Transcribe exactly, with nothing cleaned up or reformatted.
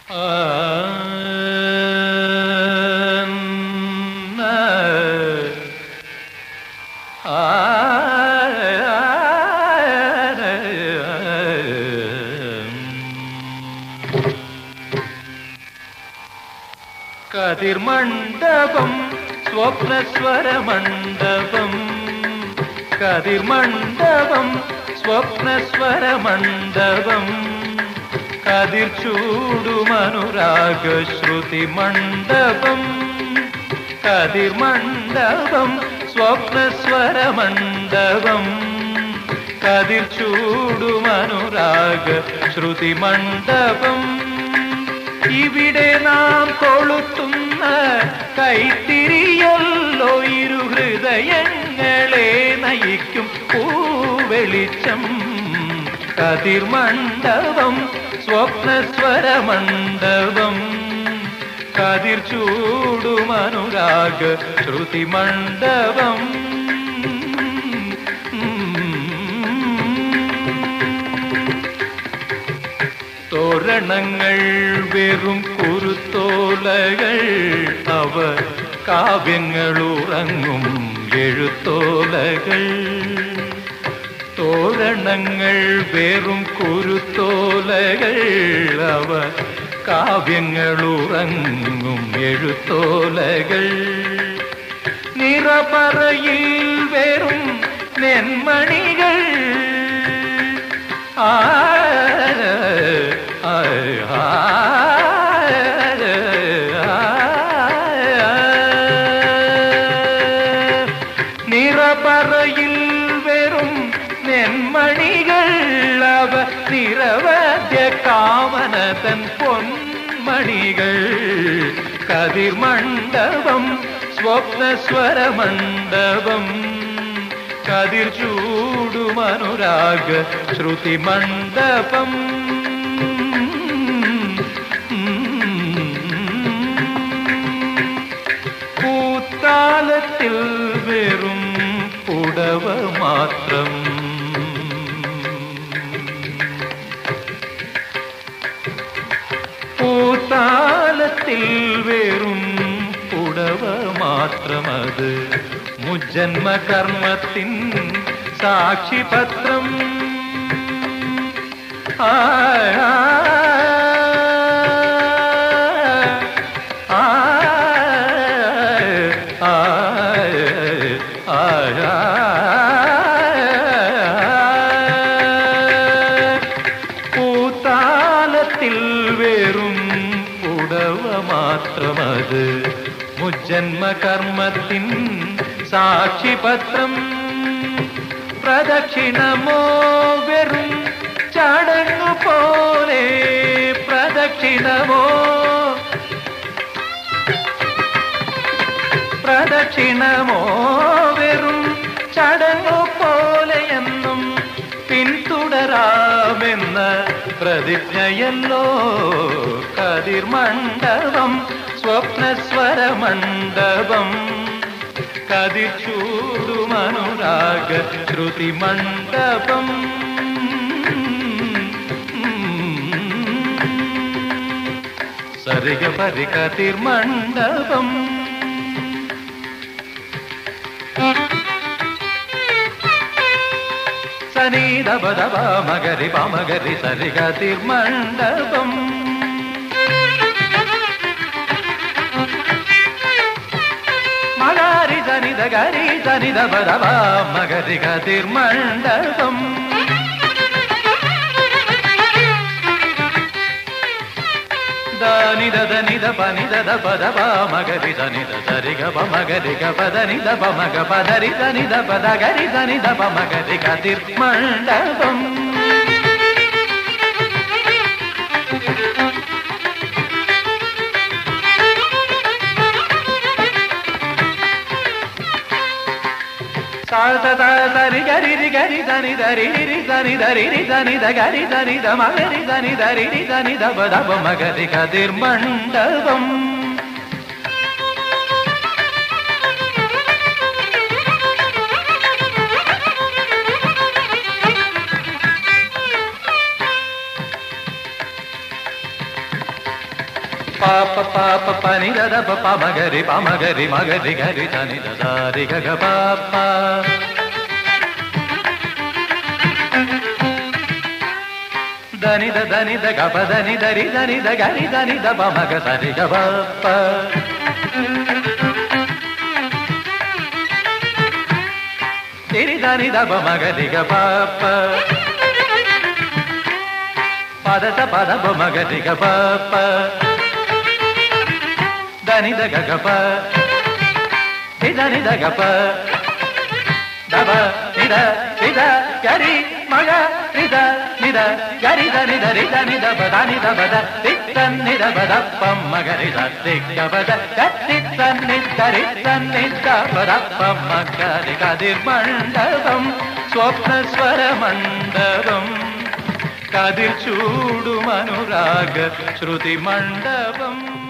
കതിർമണ്ഡപം സ്വപ്നസ്വരമണ്ഡപം കതിർമണ്ഡപം സ്വപ്നസ്വരമണ്ഡപം കതിർചൂടുമനുരാഗശ്രുതി മണ്ഡപം കതിർമണ്ഡപം സ്വപ്നസ്വരമണ്ഡപം കതിർചൂടുമനുരാഗശ്രുതി മണ്ഡപം ഇവിടെ നാം കൊളുത്തുന്ന കൈത്തിരിയല്ലോ ഇരു ഹൃദയങ്ങളെ നയിക്കും പൂവെളിച്ചം കതിർമണ്ഡപം സ്വപ്നസ്വരമണ്ഡപം കതിർചൂടുമനുരാഗ ശ്രുതി മണ്ഡപം തോരണങ്ങൾ വെറും കുരുത്തോലകൾ അവ കാവ്യങ്ങളുറങ്ങും എഴുത്തോലകൾ തോരണങ്ങൾ വെറും കുരുത്തോലകൾ അവ കാവ്യങ്ങളുറങ്ങും എഴുത്തോലകൾ നിറപറയിൽ വെറും നെന്മണികൾ ആ നിറപറയിൽ വെറും നെന്മണികൾ അവ നിരവധ്യ കാമനതൻ പൊന്മണികൾ കതിർമണ്ഡപം സ്വപ്നസ്വരമണ്ഡപം കതിർചൂടുമനുരാഗ ശ്രുതി മണ്ഡപം പൂത്താലത്തിൽ വെറും പുടവ മാത്രം പൂത്താലത്തിൽ വെറും പുടവ മാത്രമത് മുജ്ജന്മ കർമ്മത്തിൻ സാക്ഷിപത്രം ആ പൂത്താലത്തിൽ വെറും പുടവ മാത്രമത് മുജ്ജന്മ കർമ്മത്തിൻ സാക്ഷിപത്രം പ്രദക്ഷിണമോ വെറും ചടങ്ങു പോലെ പ്രദക്ഷിണമോ പ്രദക്ഷിണമോ വെറും ചടങ്ങു പോലെയെന്നും പിന്തുടരാമെന്ന പ്രതിജ്ഞയല്ലോ കതിർമണ്ഡപം സ്വപ്നസ്വരമണ്ഡപം കതിർചൂടുമനുരാഗ ശ്രുതി മണ്ഡപം സരിഗ പരി കതിർമണ്ഡപം സനീദ പദപ മഗരി പമഗരി സരി കതിർമണ്ഡപം മഗരി സനിദ ഗരി സനിദ പദപ മഗരി കതിർമണ്ഡപം దని దని ద పని ద ద పద ప మగరి దని ద సరి గ ప మగరి గ ప దని ద ప మగ ప దని దని ద ప ద గరి దని ద ప మగరి కతిర్మండపం సాత సరి గరి రి గరి దని దరి రి దని దరి రి దని ద గరి దని ద మగరి దని దరి రి దని ద ప ద ప మగరి కతిర్మండపం పాప పాప పని దద ప మగరి ప మగరి మగరి గరి దని దారి గగ పాప దని ద దని ద గ ప దని దరి దని ద గరి దని ద ప మగ సరి గ పాప తిరి దని ద ప మగరి గ పాప పద స పద ప మగరి గ పాప దని ద గ ప ది దని ద గ ప దబ నిద నిద గరి మగ నిద నిద గరి దని ద రి దని ద బ దని ద బ ద తి తన్ నిద బ ద ప మగరి ద తి గ బ ద తి తన్ ని ద రి తన్ ని ద బ ద ప మగరి కదిర్ మండపం స్వప్న స్వర మండపం కదిర్ చూడు మనురాగ శృతి మండపం